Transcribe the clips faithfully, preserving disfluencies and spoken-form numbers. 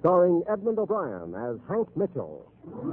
starring Edmund O'Brien as Hank Mitchell.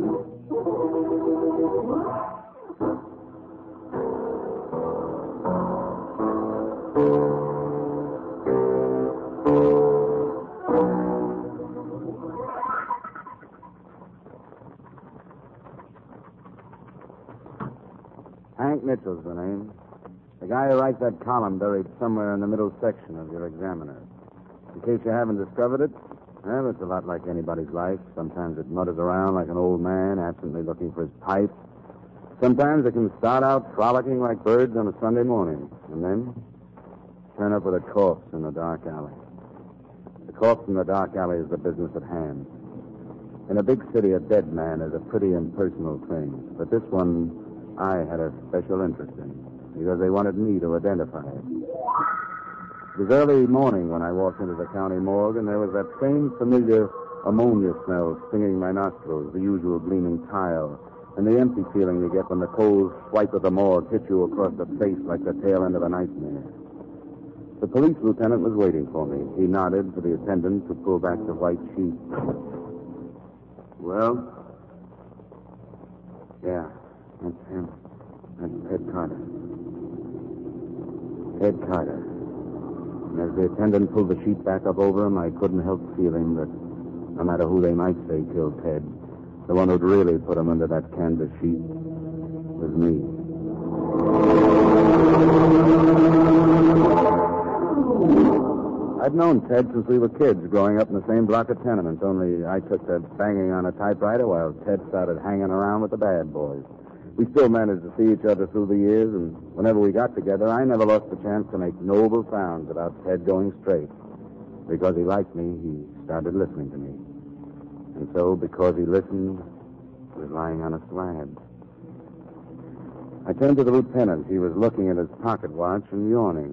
Hank Mitchell's the name. The guy who writes that column buried somewhere in the middle section of your Examiner. In case you haven't discovered it, well, it's a lot like anybody's life. Sometimes it mutters around like an old man, absently looking for his pipe. Sometimes it can start out frolicking like birds on a Sunday morning, and then turn up with a corpse in a dark alley. The corpse in the dark alley is the business at hand. In a big city, a dead man is a pretty impersonal thing, but this one I had a special interest in, because they wanted me to identify it. It was early morning when I walked into the county morgue, and there was that same familiar ammonia smell stinging my nostrils, the usual gleaming tile, and the empty feeling you get when the cold swipe of the morgue hits you across the face like the tail end of a nightmare. The police lieutenant was waiting for me. He nodded to the attendant to pull back the white sheet. Well? Yeah, that's him. That's Ted Carter. Ted Carter. And as the attendant pulled the sheet back up over him, I couldn't help feeling that no matter who they might say killed Ted, the one who'd really put him under that canvas sheet was me. I'd known Ted since we were kids, growing up in the same block of tenements, only I took to banging on a typewriter while Ted started hanging around with the bad boys. We still managed to see each other through the years, and whenever we got together, I never lost the chance to make noble sounds about Ted going straight. Because he liked me, he started listening to me. And so, because he listened, he was lying on a slab. I turned to the lieutenant. He was looking at his pocket watch and yawning.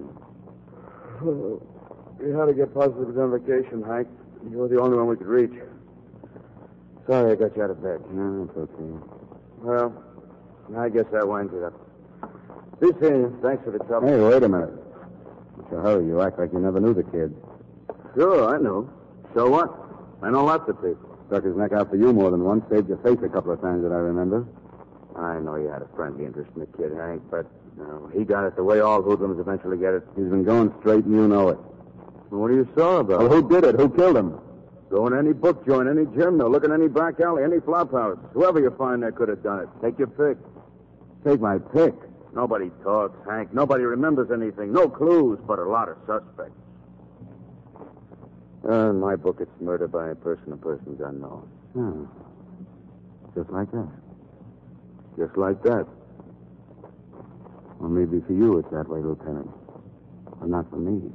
We had to get positive identification, Hank. You were the only one we could reach. Sorry I got you out of bed. No, it's okay. Well, I guess that winds it up. Be seeing you. Thanks for the trouble. Hey, wait a minute. What's your hurry? You act like you never knew the kid. Sure, I know. So what? I know lots of people. Stuck his neck out for you more than once. Saved your face a couple of times that I remember. I know you had a friendly interest in the kid, Hank, but you know, he got it the way all hoodlums eventually get it. He's been going straight, and you know it. Well, what are you sore about? Well, who did it? Who killed him? Go in any book joint, any gym mill, look in any back alley, any flop house. Whoever you find that could have done it. Take your pick. Take my pick. Nobody talks, Hank. Nobody remembers anything. No clues, but a lot of suspects. Uh, in my book, it's murder by a person of persons unknown. Oh. Just like that. Just like that. Well, maybe for you it's that way, Lieutenant. But not for me.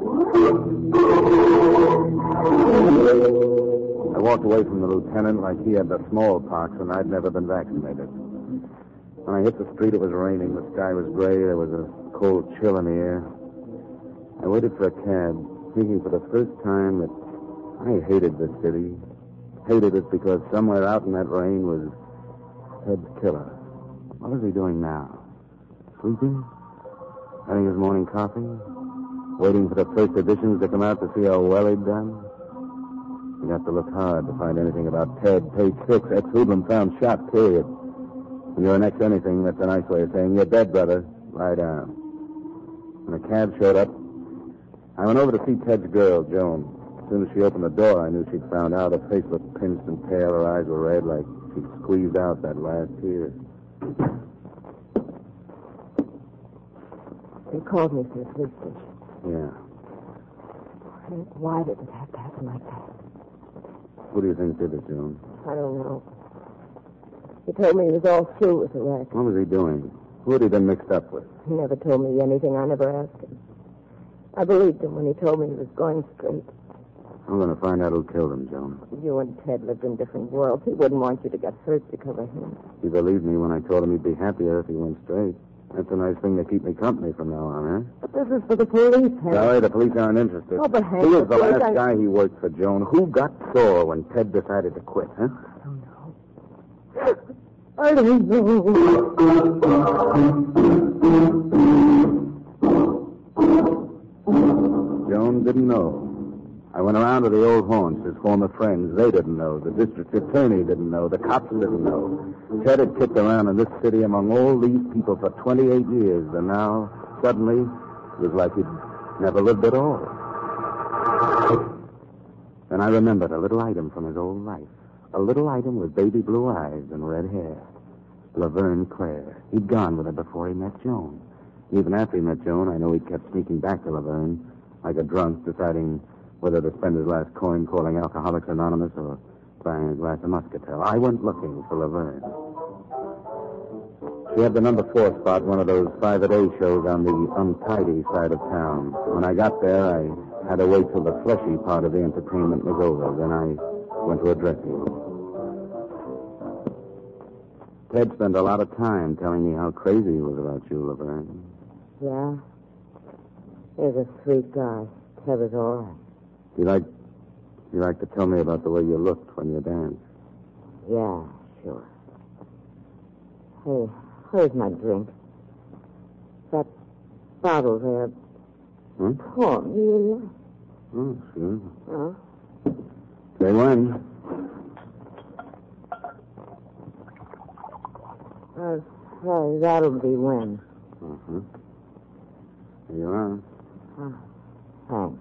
I walked away from the lieutenant like he had the smallpox and I'd never been vaccinated. When I hit the street, it was raining. The sky was gray. There was a cold chill in the air. I waited for a cab, thinking for the first time that I hated this city. Hated it because somewhere out in that rain was Ted's killer. What was he doing now? Sleeping? Having his morning coffee? Waiting for the first editions to come out to see how well he'd done? You have to look hard to find anything about Ted. Page six, ex-hoodlum found shot, period. When you're an ex-anything, that's a nice way of saying you're dead, brother. Lie down. When the cab showed up, I went over to see Ted's girl, Joan. As soon as she opened the door, I knew she'd found out. Her face looked pinched and pale. Her eyes were red, like she'd squeezed out that last tear. You called me from the police station. Yeah. Hank, why did it have to happen like that? Who do you think did it, Joan? I don't know. He told me he was all through with the wreck. What was he doing? Who had he been mixed up with? He never told me anything. I never asked him. I believed him when he told me he was going straight. I'm going to find out who killed him, Joan. You and Ted lived in different worlds. He wouldn't want you to get hurt because of him. He believed me when I told him he'd be happier if he went straight. That's a nice thing to keep me company from now on, huh? But this is for the police, Hank. Sorry, the police aren't interested. Oh, but Hank... Who was the police last I... guy he worked for, Joan? Who got sore when Ted decided to quit, huh? I don't know. I don't know. Joan didn't know. I went around to the old haunts, his former friends. They didn't know. The district attorney didn't know. The cops didn't know. Ted had kicked around in this city among all these people for twenty-eight years, and now, suddenly, it was like he'd never lived at all. Then I remembered a little item from his old life. A little item with baby blue eyes and red hair. Laverne Clare. He'd gone with her before he met Joan. Even after he met Joan, I know he kept sneaking back to Laverne, like a drunk, deciding whether to spend his last coin calling Alcoholics Anonymous or buying a glass of Muscatel. I went looking for Laverne. She had the number four spot, one of those five-a-day shows on the untidy side of town. When I got there, I had to wait till the fleshy part of the entertainment was over. Then I went to a dressing room. Ted spent a lot of time telling me how crazy he was about you, Laverne. Yeah? He's a sweet guy. Ted was all right. You like, you like to tell me about the way you looked when you danced? Yeah, sure. Hey, where's my drink? That bottle there. Hmm? Pour me, will you? Oh, sure. Oh? Say when. Uh, well, that'll be when. Uh-huh. Here you are. Oh, thanks.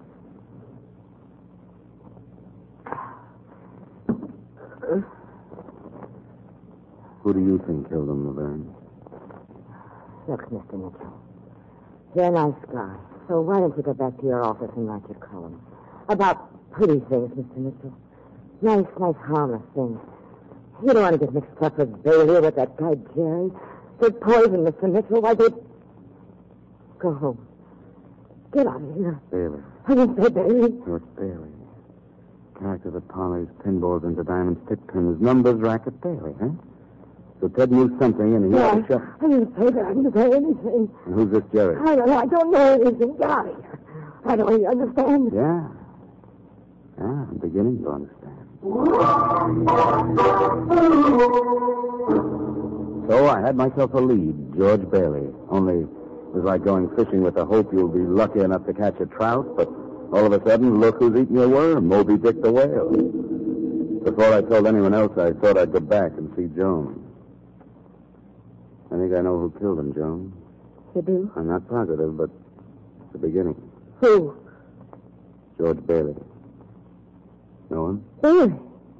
Who do you think killed him, Laverne? Look, Mister Mitchell, you're a nice guy, so why don't you go back to your office and write your column about pretty things, Mister Mitchell. Nice, nice, harmless things. You don't want to get mixed up with Bailey or with that guy Jerry. They're poison, Mister Mitchell. Why, they... Go home. Get out of here. Bailey. I didn't say Bailey. George Bailey. Character that parlays pinballs into diamond stick pins. Numbers racket Bailey, huh? So Ted knew something, and he Yeah, had to shut... I didn't say that. I didn't say anything. And who's this Jerry? I don't know. I don't know anything. Get out of here. I don't really understand. Yeah. Yeah, I'm beginning to understand. So I had myself a lead, George Bailey. Only it was like going fishing with the hope you'll be lucky enough to catch a trout, but all of a sudden, look who's eating your worm, Moby Dick the whale. Before I told anyone else, I thought I'd go back and see Joan. I think I know who killed him, Joan. You do? I'm not positive, but it's the beginning. Who? George Bailey. Know him? Bailey.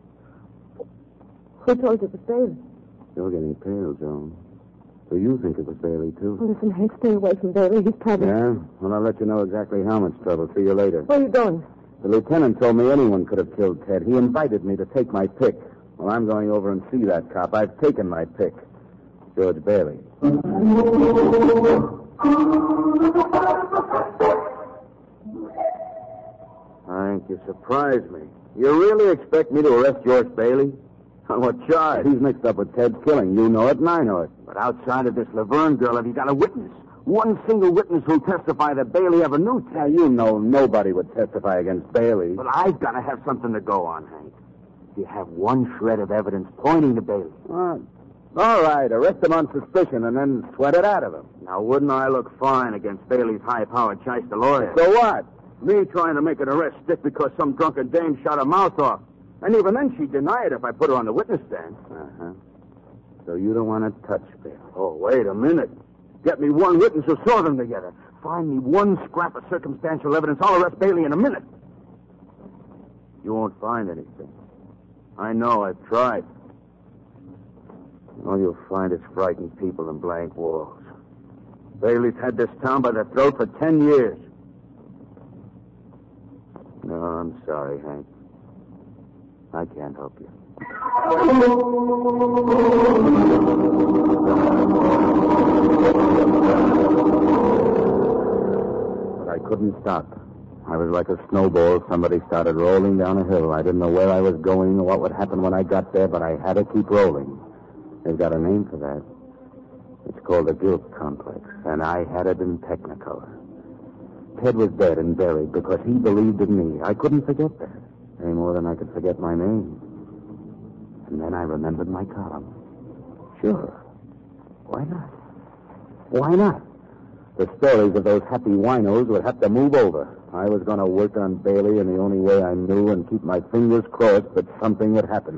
Who told you it was Bailey? You're getting pale, Joan. So you think it was Bailey, too? Oh, listen, Hank, stay away from Bailey. He's probably... Yeah? Well, I'll let you know exactly how much trouble. See you later. Where are you going? The lieutenant told me anyone could have killed Ted. He invited me to take my pick. Well, I'm going over and see that cop. I've taken my pick. George Bailey. Hank, you surprised me. You really expect me to arrest George Bailey? On what charge? He's mixed up with Ted's killing. You know it, and I know it. But outside of this Laverne girl, have you got a witness? One single witness who'll testify that Bailey ever knew Ted? Now, you know nobody would testify against Bailey. But I've got to have something to go on, Hank. You have one shred of evidence pointing to Bailey. What? All right, arrest him on suspicion and then sweat it out of him. Now, wouldn't I look fine against Bailey's high-powered shyster lawyer? So what? Me trying to make an arrest stick because some drunken dame shot her mouth off. And even then she'd deny it if I put her on the witness stand. Uh-huh. So you don't want to touch Bailey. Oh, wait a minute. Get me one witness who saw them together. Find me one scrap of circumstantial evidence. I'll arrest Bailey in a minute. You won't find anything. I know. I've tried. All you'll find is frightened people and blank walls. Bailey's had this town by the throat for ten years. No, I'm sorry, Hank. I can't help you. But I couldn't stop. I was like a snowball. Somebody started rolling down a hill. I didn't know where I was going or what would happen when I got there, but I had to keep rolling. They've got a name for that. It's called the guilt complex, and I had it in Technicolor. Ted was dead and buried because he believed in me. I couldn't forget that, any more than I could forget my name. And then I remembered my column. Sure. Why not? Why not? The stories of those happy winos would have to move over. I was going to work on Bailey in the only way I knew and keep my fingers crossed that something would happen.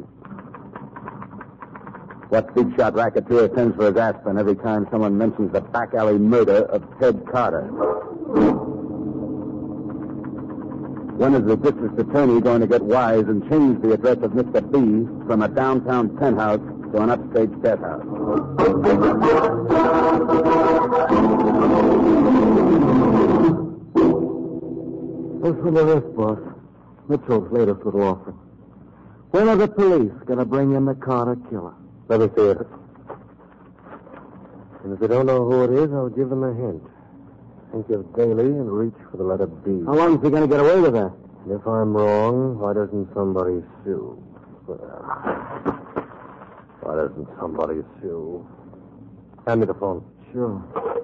What big shot racketeer sends for his aspirin every time someone mentions the back alley murder of Ted Carter? When is the district attorney going to get wise and change the address of Mister B from a downtown penthouse to an upstage death house? Listen to this, boss. Mitchell's latest little offer. When are the police going to bring in the Carter killer? Let me see it. And if they don't know who it is, I'll give them a hint. Think of Bailey and reach for the letter B. How long is he going to get away with that? And if I'm wrong, why doesn't somebody sue? Well, why doesn't somebody sue? Hand me the phone. Sure.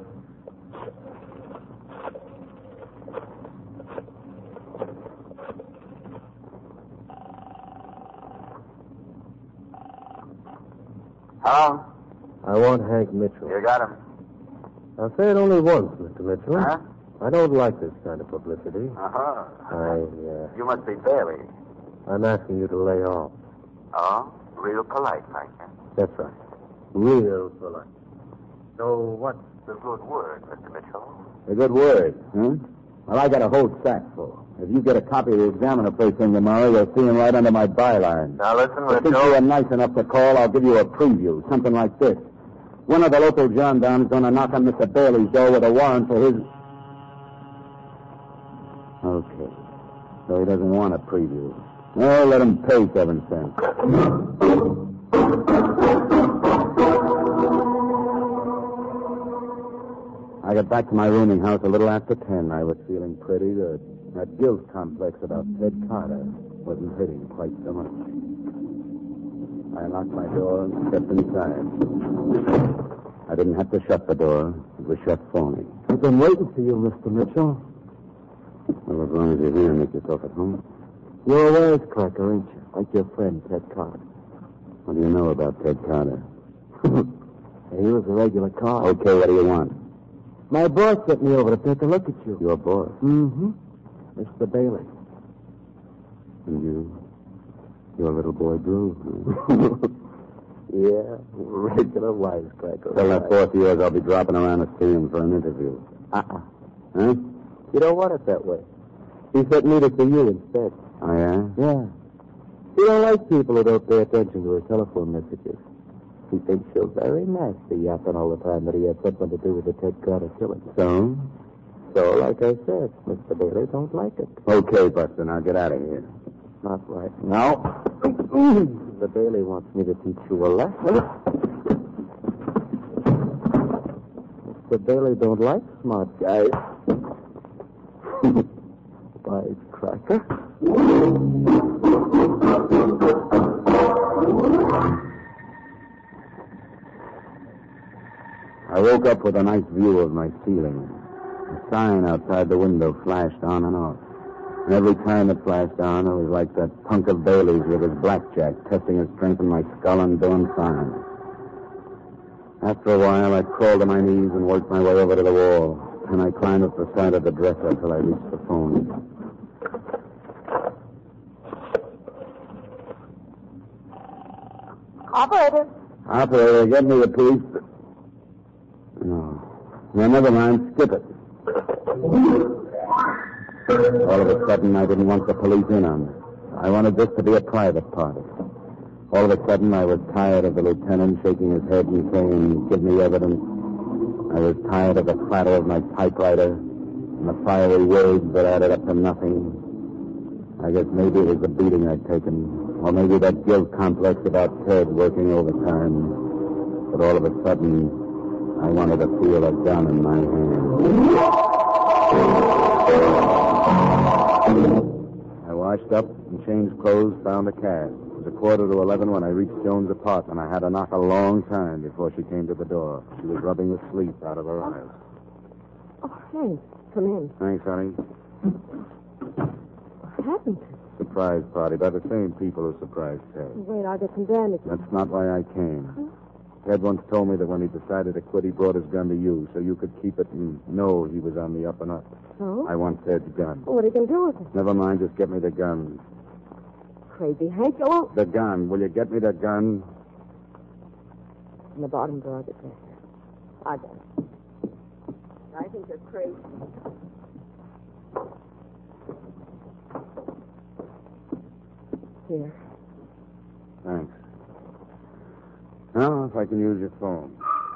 Hello? I want Hank Mitchell. You got him. I'll say it only once, Mister Mitchell. Huh? I don't like this kind of publicity. Uh-huh. I, uh, You must be Bailey. I'm asking you to lay off. Oh? Real polite, like that. That's right. Real polite. So what's The good word, Mister Mitchell. A good word, huh? Well, I got a whole sack full. If you get a copy of the Examiner first thing tomorrow, you'll see him right under my byline. Now listen, But since you are nice enough to call, I'll give you a preview, something like this. One of the local gendarmes going to knock on Mister Bailey's door with a warrant for his... Okay. So he doesn't want a preview. Well, let him pay seven cents. I got back to my rooming house a little after ten. I was feeling pretty good. That guilt complex about Ted Carter wasn't hitting quite so much. I unlocked my door and stepped inside. I didn't have to shut the door. It was shut for me. I've been waiting for you, Mister Mitchell. Well, as long as you're here, make yourself at home. You're a wisecracker, ain't you? Like your friend, Ted Carter. What do you know about Ted Carter? He was a regular car. Okay, what do you want? My boss sent me over to take a look at you. Your boss. Mm-hmm. Mister Bailey. And you? Your little boy, Drew. Huh? Yeah, regular wisecracker. Tell that boss of yours I'll be dropping around to see him for an interview. Uh-uh. Huh? You don't want it that way. He sent me to see you instead. Oh, yeah? Yeah. He don't like people who don't pay attention to his telephone messages. He thinks you're very nasty, yapping all the time that he had something to do with the Ted Carter killing. So? So, like I said, Mister Bailey don't like it. Okay, Buster, now get out of here. Not right. No. Mister Bailey wants me to teach you a lesson. Mister Bailey don't like smart guys. Wisecracker. I woke up with a nice view of my ceiling. A sign outside the window flashed on and off. And every time it flashed on, it was like that punk of Bailey's with his blackjack, testing his strength in my skull and doing fine. After a while, I crawled to my knees and worked my way over to the wall. And I climbed up the side of the dresser till I reached the phone. Operator. Operator, get me the police. No. No, never mind. Skip it. All of a sudden, I didn't want the police in on me. I wanted this to be a private party. All of a sudden, I was tired of the lieutenant shaking his head and saying, give me evidence. I was tired of the clatter of my typewriter and the fiery words that added up to nothing. I guess maybe it was the beating I'd taken, or maybe that guilt complex about Ted working overtime. But all of a sudden, I wanted to feel a gun in my hand. I washed up and changed clothes, found a cab. It was a quarter to eleven when I reached Joan's apartment. I had to knock a long time before she came to the door. She was rubbing the sleep out of her eyes. Oh, Hank, come in. Thanks, honey. What happened? Surprise party by the same people who surprised Ted. Wait, I'll get some bandages. That's not why I came. Huh? Ted once told me that when he decided to quit, he brought his gun to you so you could keep it and know he was on the up and up. So? I want Ted's gun. Well, what are you going to do with it? Never mind, just get me the gun. Crazy, Hank. You won't. The gun. Will you get me the gun? In the bottom drawer of the dresser. I got it. I think you're crazy. Here. Thanks. Now, if I can use your phone.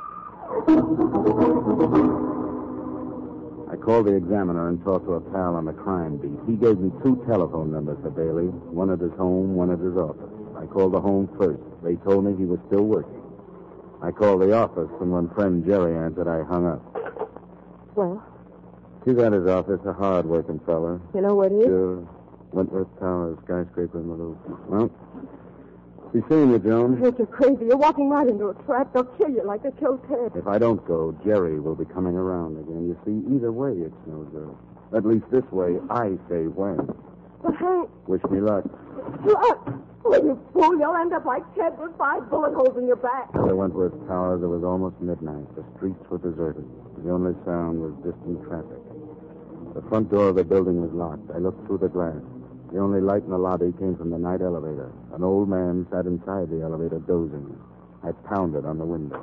I called the Examiner and talked to a pal on the crime beat. He gave me two telephone numbers for Bailey, one at his home, one at his office. I called the home first. They told me he was still working. I called the office, and when friend Jerry answered, I hung up. Well? He's at his office, a hard-working fella. You know what it is? Sure. Wentworth Towers, skyscraper in the loop. Well, be seeing you, Jones. Hank, you're crazy. You're walking right into a trap. They'll kill you like they killed Ted. If I don't go, Jerry will be coming around again. You see, either way, it's no good. At least this way, I say when. But Hank... Wish me luck. Look! Well, you fool, you'll end up like Ted with five bullet holes in your back. At the Wentworth Towers, it was almost midnight. The streets were deserted. The only sound was distant traffic. The front door of the building was locked. I looked through the glass. The only light in the lobby came from the night elevator. An old man sat inside the elevator dozing. I pounded on the window.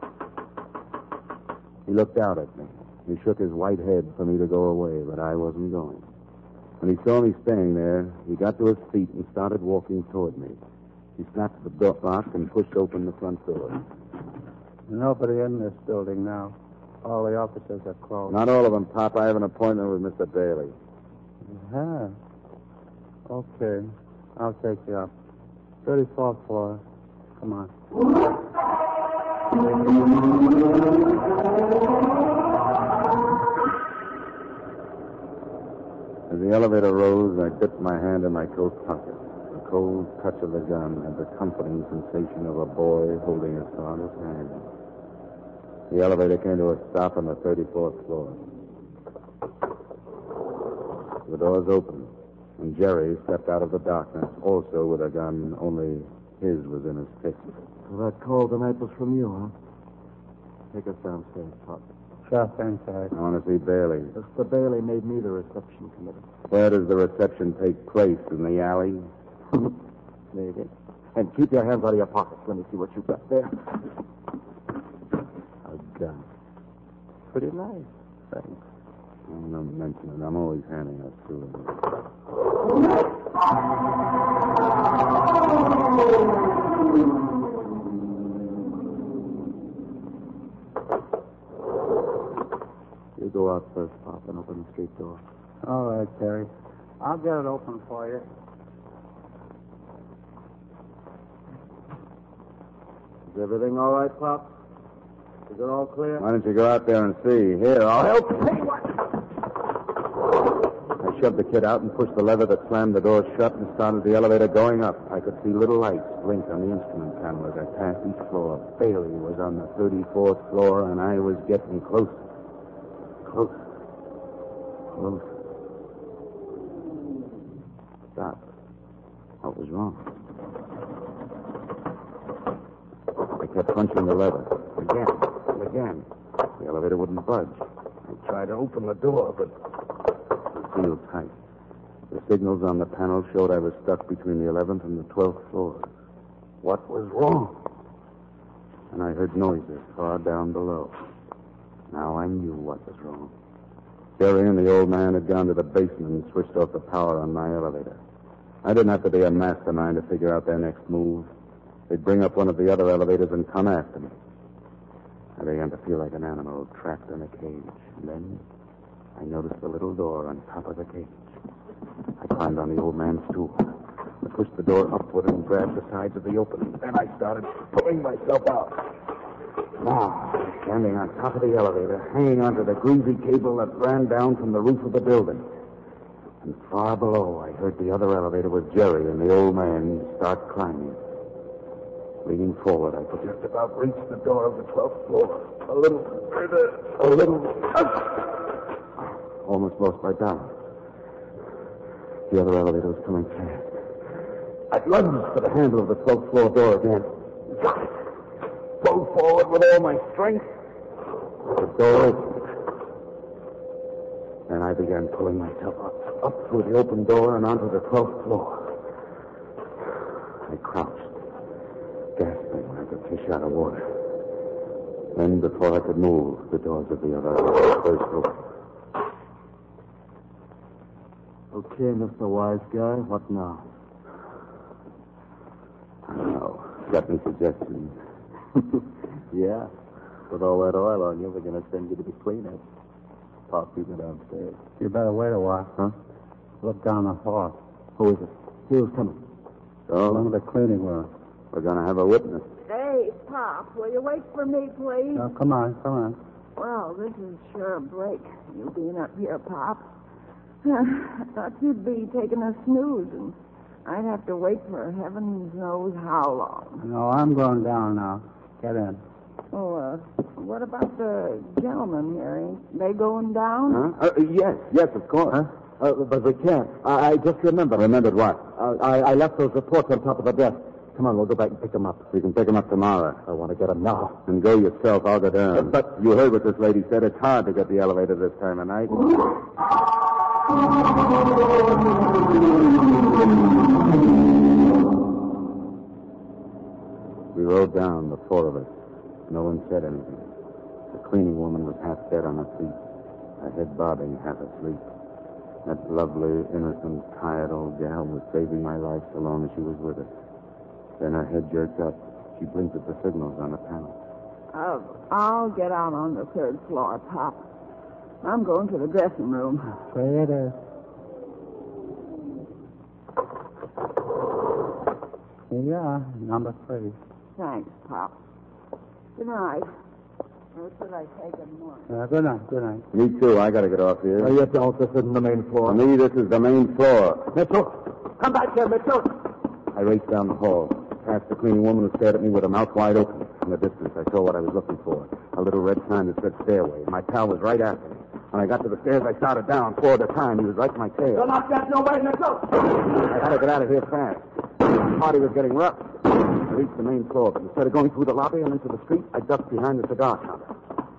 He looked out at me. He shook his white head for me to go away, but I wasn't going. When he saw me staying there, he got to his feet and started walking toward me. He snapped the door lock and pushed open the front door. Nobody in this building now. All the offices are closed. Not all of them, Pop. I have an appointment with Mister Bailey. Yeah. Okay. I'll take you up. thirty-fourth floor. Come on. As the elevator rose, I dipped my hand in my coat pocket. The cold touch of the gun had the comforting sensation of a boy holding his father's hand. The elevator came to a stop on the thirty-fourth floor. The doors opened, and Jerry stepped out of the darkness, also with a gun, only his was in his fist. So that call tonight was from you, huh? Take us downstairs, Pop. Sure thing, Sarge. I want to see Bailey. Mister Bailey made me the reception committee. Where does the reception take place? In the alley? Maybe. And keep your hands out of your pockets. Let me see what you've got there. A gun. Pretty nice. Thanks. Oh, don't mention it. I'm always handing out souvenirs. You go out first, Pop, and open the street door. All right, Terry. I'll get it open for you. Is everything all right, Pop? Is it all clear? Why don't you go out there and see? Here, I'll help. Hey, what? I shoved the kid out and pushed the lever that slammed the door shut and started the elevator going up. I could see little lights blink on the instrument panel as I passed each floor. Bailey was on the thirty-fourth floor, and I was getting closer. Close. Close. Stop. What was wrong? I kept punching the lever. Again. And again. The elevator wouldn't budge. I tried to open the door, but it sealed tight. The signals on the panel showed I was stuck between the eleventh and the twelfth floors. What was wrong? And I heard noises far down below. Now I knew what was wrong. Jerry and the old man had gone to the basement and switched off the power on my elevator. I didn't have to be a mastermind to figure out their next move. They'd bring up one of the other elevators and come after me. I began to feel like an animal trapped in a cage. And then I noticed the little door on top of the cage. I climbed on the old man's stool. I pushed the door upward and grabbed the sides of the opening. Then I started pulling myself out. Now, I was standing on top of the elevator, hanging onto the greasy cable that ran down from the roof of the building. And far below, I heard the other elevator with Jerry and the old man start climbing. Leaning forward, I could just about reach the door of the twelfth floor. A little further, a little... Almost lost my balance. The other elevator was coming fast. I lunged for the handle of the twelfth floor door again. Got it. Both forward with all my strength. The door opened. And I began pulling myself up, up through the open door and onto the twelfth floor. I crouched, gasping like a fish out of water. Then, before I could move, the doors of the elevator burst open. Okay, Mister Wise Guy, what now? I don't know. Got any suggestions? Yeah. With all that oil on you, we're going to send you to the cleanup. Pop people downstairs. You better wait a while. Huh? Look down the hall. Who is it? Who's coming? So, One of the cleaning room. we're going to have a witness. Hey, Pop, will you wait for me, please? Now, come on, come on. Well, this is sure a break, you being up here, Pop. I thought you'd be taking a snooze, and I'd have to wait for heavens knows how long. No, I'm going down now. Get in. Oh, uh, what about the gentlemen here? Ain't they going down? Huh? Uh, yes, yes, of course. Huh? Uh, but we can't. I, I just remembered. Remembered what? Uh, I, I left those reports on top of the desk. Come on, we'll go back and pick them up. We can pick him up tomorrow. I want to get them now. And go yourself. I'll go down. But- but- you heard what this lady said. It's hard to get the elevator this time of night. We rode down, the four of us. No one said anything. The cleaning woman was half dead on her feet, her head bobbing, half asleep. That lovely, innocent, tired old gal was saving my life so long as she was with us. Then her head jerked up. She blinked at the signals on the panel. Uh, I'll get out on the third floor, Pop. I'm going to the dressing room. Say it is. Here you are, number three. Thanks, Pop. Good night. Or should I take it more? Uh, good night, good night. Me too. I gotta get off here. Oh, you don't. This isn't the main For floor. me, this is the main floor. Mitchell! Come back here, Mitchell! I raced down the hall, past the cleaning woman who stared at me with her mouth wide open. In the distance, I saw what I was looking for. A little red sign that said stairway. My pal was right after me. When I got to the stairs, I started down, four at a time. He was right in my tail. You're not getting away, Mitchell! I had to get out of here fast. The party was getting rough. I reached the main floor, but instead of going through the lobby and into the street, I ducked behind the cigar counter.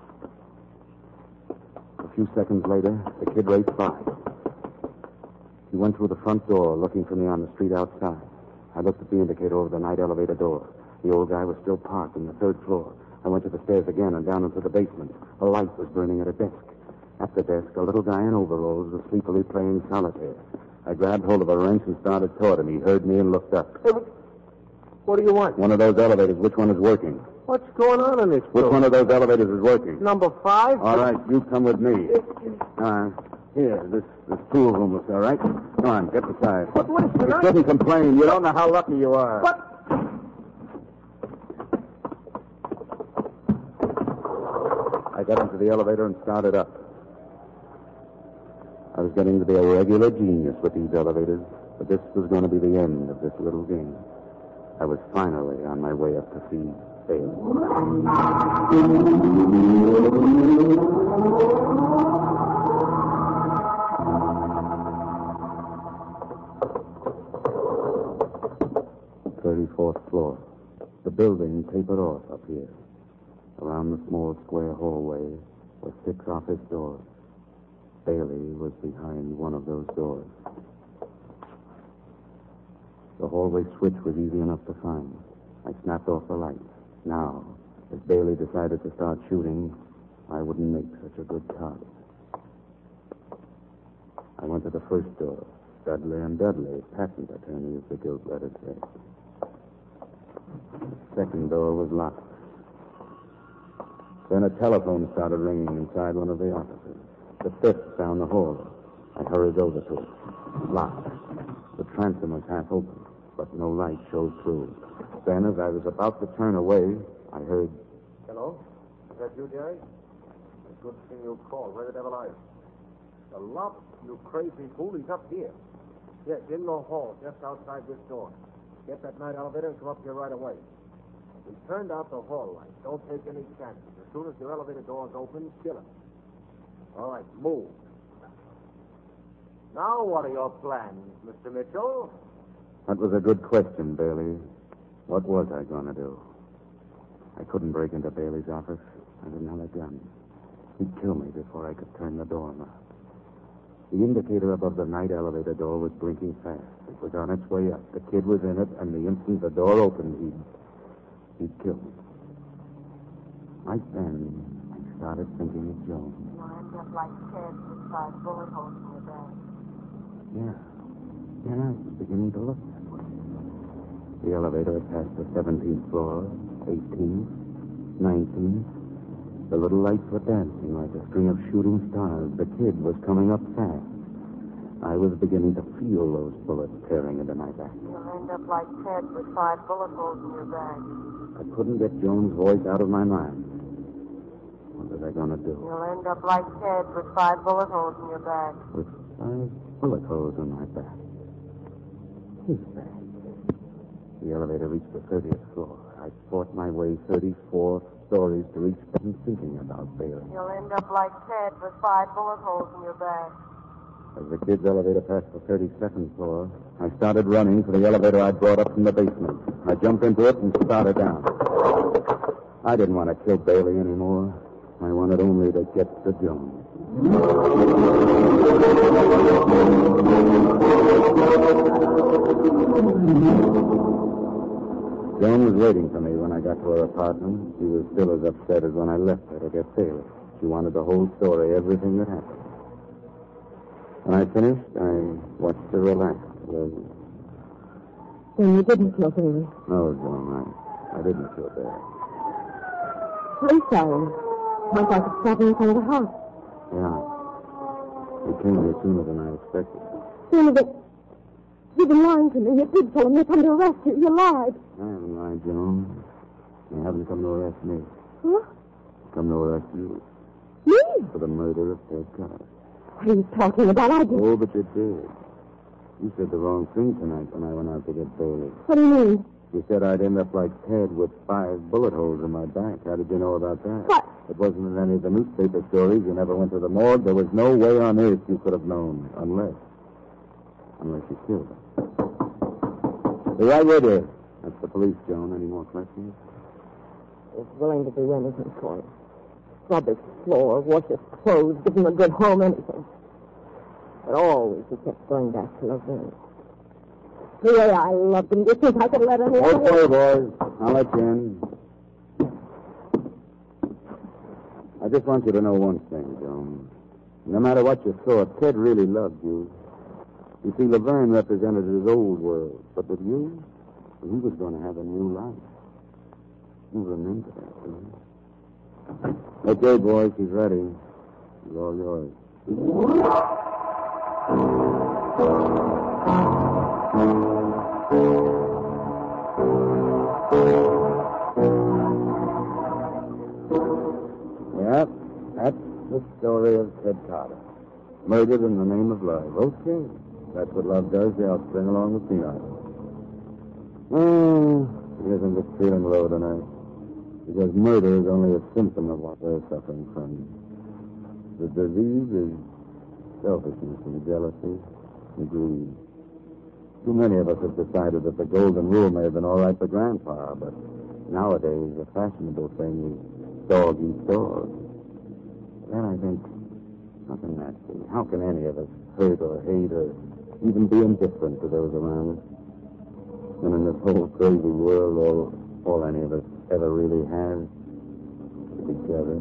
A few seconds later, the kid raced by. He went through the front door, looking for me on the street outside. I looked at the indicator over the night elevator door. The old guy was still parked on the third floor. I went to the stairs again and down into the basement. A light was burning at a desk. At the desk, a little guy in overalls was sleepily playing solitaire. I grabbed hold of a wrench and started toward him. He heard me and looked up. Hey, what do you want? One of those elevators, which one is working? What's going on in this Which room? one of those elevators is working? Number five? All right, you come with me. Uh, here, this, this pool room looks all right. Come on, get beside. But listen, You I... shouldn't complain. You don't know how lucky you are. But... I got into the elevator and started up. I was getting to be a regular genius with these elevators, but this was going to be the end of this little game. I was finally on my way up to see Bailey. thirty-fourth floor. The building tapered off up here. Around the small square hallway were six office doors. Bailey was behind one of those doors. The hallway switch was easy enough to find. I snapped off the light. Now, if Bailey decided to start shooting, I wouldn't make such a good target. I went to the first door. Dudley and Dudley, patent attorney, as the gilt letter said. The second door was locked. Then a telephone started ringing inside one of the offices. The fifth down the hall. I hurried over to it. Locked. The transom was half open, but no light showed through. Then, as I was about to turn away, I heard... Hello? Is that you, Jerry? It's a good thing you called. Where the devil are you? The loft, you crazy fool. He's up here. Yes, in the hall, just outside this door. Get that night elevator and come up here right away. We turned out the hall light. Don't take any chances. As soon as your elevator door's open, kill him. All right, move. Now, what are your plans, Mister Mitchell? That was a good question, Bailey. What was I going to do? I couldn't break into Bailey's office. I didn't have a gun. He'd kill me before I could turn the door knob. The indicator above the night elevator door was blinking fast. It was on its way up. The kid was in it, and the instant the door opened, he'd... he'd kill me. Right then, I started thinking of Joan. You end up like Ted with five bullet holes in your back. Yeah. Yeah, I was beginning to look that way. The elevator had passed the seventeenth floor, eighteenth, nineteenth. The little lights were dancing like a string of shooting stars. The kid was coming up fast. I was beginning to feel those bullets tearing into my back. You'll end up like Ted with five bullet holes in your back. I couldn't get Joan's voice out of my mind. What was I going to do? You'll end up like Ted with five bullet holes in your back. With five bullet holes in my back. His back. The elevator reached the thirtieth floor. I fought my way thirty-four stories to reach them thinking about Bailey. You'll end up like Ted with five bullet holes in your back. As the kid's elevator passed the thirty-second floor, I started running for the elevator I'd brought up from the basement. I jumped into it and started down. I didn't want to kill Bailey anymore. I wanted only to get to Joan. Joan was waiting for me when I got to her apartment. She was still as upset as when I left her to get Bailey. She wanted the whole story, everything that happened. When I finished, I watched her relax. Well, Then you didn't kill Bailey. no, Joan, I, I didn't kill Bailey. Police siren. Sounds like it's stopping in front of the house. Yeah. It came here sooner than I expected. Sooner than... You've been lying to me. You did tell them they come to arrest you. You lied. I haven't lied, Joan. They haven't come to arrest me. Huh? Come to arrest you Me? for the murder of Ted Carter. What are you talking about? I did... Oh, but you did. You said the wrong thing tonight when I went out to get Bailey. What do you mean? You said I'd end up like Ted with five bullet holes in my back. How did you know about that? What? It wasn't in any of the newspaper stories. You never went to the morgue. There was no way on earth you could have known. Unless... Unless you killed him. Be right with you. That's the police, Joan. Any more questions? He's willing to do anything for you. Scrub his floor, wash his clothes, give him a good home, anything. But always he kept going back to Laverne. The way I loved him, do you think I could let him in? Okay, boys. I'll let you in. I just want you to know one thing, Joan. No matter what you thought, Ted really loved you. You see, Laverne represented his old world. But with you, he was going to have a new life. You remember that, don't you? Okay, boys, he's ready. He's all yours. Yep, that's the story of Ted Carter. Murdered in the name of love. Okay. That's what love does. They'll string along with me on it. Oh, he isn't just feeling low tonight. Because murder is only a symptom of what they're suffering from. The disease is selfishness and jealousy and greed. Too many of us have decided that the golden rule may have been all right for Grandpa, but nowadays the fashionable thing is dog eat dog. Then I think, how can that be? How can any of us hurt or hate or even be indifferent to those around us? And in this whole crazy world, all, all any of us ever really has is each other.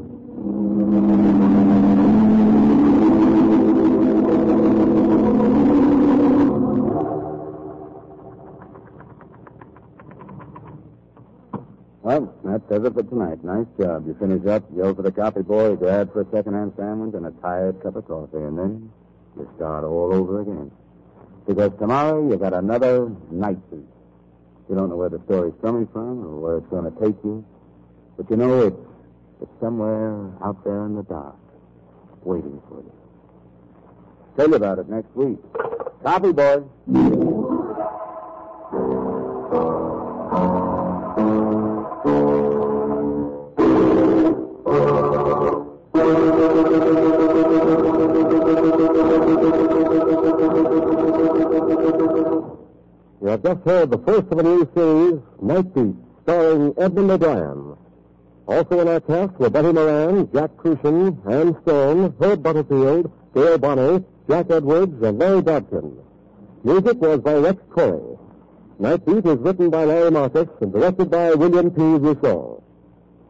Well, that does it for tonight. Nice job. You finish up, yell for the copy boy, grab for a second-hand sandwich and a tired cup of coffee, and then you start all over again. Because tomorrow you got another night suit. You don't know where the story's coming from or where it's going to take you, but you know it's, it's somewhere out there in the dark, waiting for you. Tell you about it next week. Copy boy. You have just heard the first of a new series, Night Beat, starring Edmund O'Brien. Also in our cast were Betty Moran, Jack Crucian, Ann Stone, Herb Butterfield, Gail Bonney, Jack Edwards, and Larry Dobkin. Music was by Rex Corey. Night Beat is written by Larry Marcus and directed by William P. Rousseau.